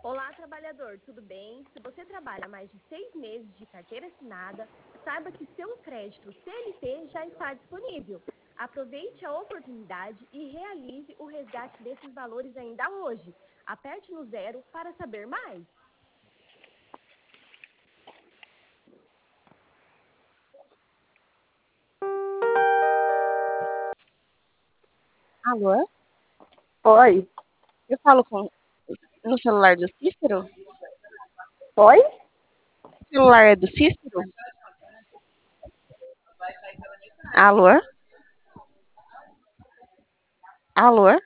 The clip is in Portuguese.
Olá, trabalhador, tudo bem? Se você trabalha há mais de 6 meses de carteira assinada, saiba que seu crédito CLT já está disponível. Aproveite a oportunidade e realize o resgate desses valores ainda hoje. Aperte no zero para saber mais. Alô? Oi, Eu falo no celular do Cícero? oi? O celular é do Cícero? Alô? Alô?